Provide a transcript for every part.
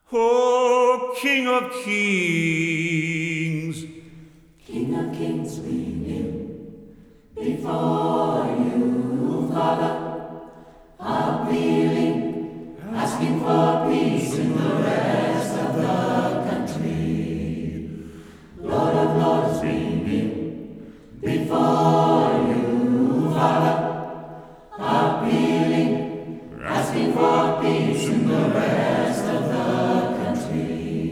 O King of Kings, King of Kings, we kneel before you, Father, appealing, asking for peace in the rest of the country. Lord of Lords, we kneel before you, Father, appealing, asking for peace in the rest of the country.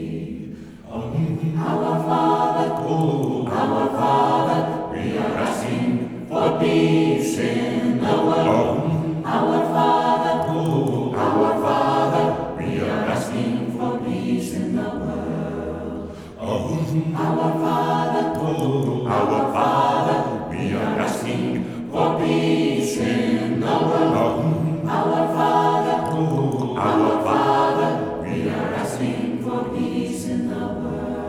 Our Father, we are asking for peace in the world. Our Father, we are asking for peace in the world. Our Father, we are asking for peace in the world. Our Father, we are asking for peace in the world.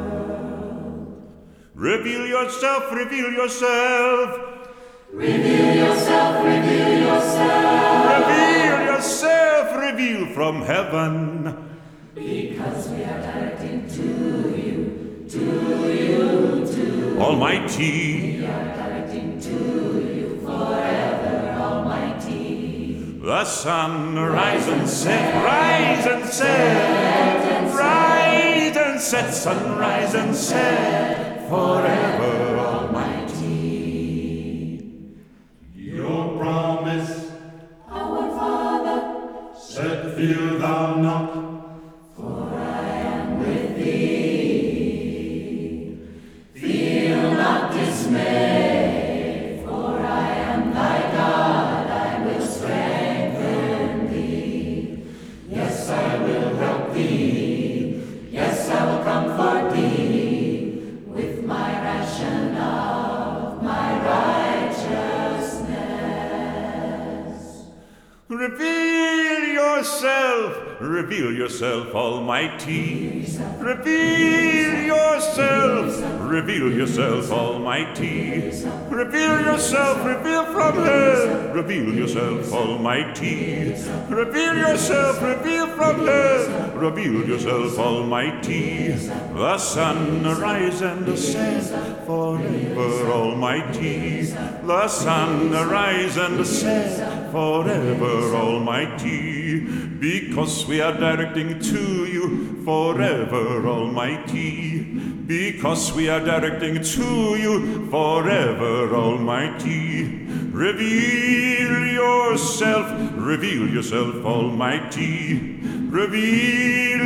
reveal yourself, reveal yourself. Reveal yourself, reveal yourself. Reveal yourself, reveal from heaven. Because we are directing to you, Almighty. We are directing to you forever, Almighty. The sun rise and set, rise and set, rise and set, sunrise and set, forever Almighty. Your promise, Our Father, said, fear thou not, for I am with thee. Feel not dismay, for I am thy God, I will strengthen thee. Yes, I will help thee. Yes, I will comfort thee with my ration of my righteousness. Reveal yourself, Almighty. Reveal yourself, Almighty. Reveal yourself, reveal from heaven. Reveal yourself, Almighty. Reveal yourself, reveal from heaven. Reveal yourself, Almighty. The sun rise and set, forever Almighty. The sun rise and set, forever Almighty. Because we are directing to you, forever Almighty. Because we are directing to you, forever Almighty. Reveal yourself, Almighty. Reveal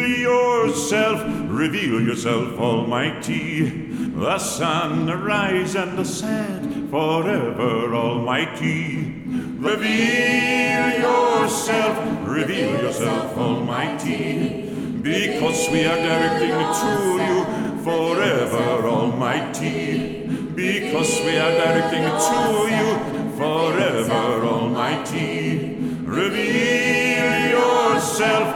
yourself, Almighty. The sun rise and set, forever Almighty. Reveal yourself, Almighty. Because we are directing to you, forever Almighty. Because we are directing to you, forever Almighty. Reveal yourself,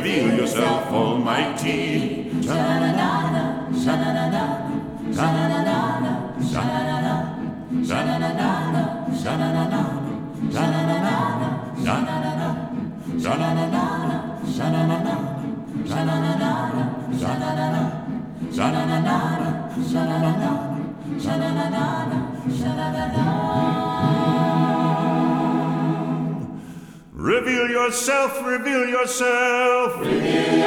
Almighty. Sha-na-na-na, sha-na-na-na, sha-na-na-na, sha-na-na-na, sha-na-na-na, sha-na-na-na, sha-na-na-na, sha-na-na-na, sha-na-na-na, sha-na-na-na, sha-na-na-na, sha-na-na-na, sha-na-na-na, sha-na-na-na, sha-na-na-na, sha-na-na-na. Reveal yourself, Reveal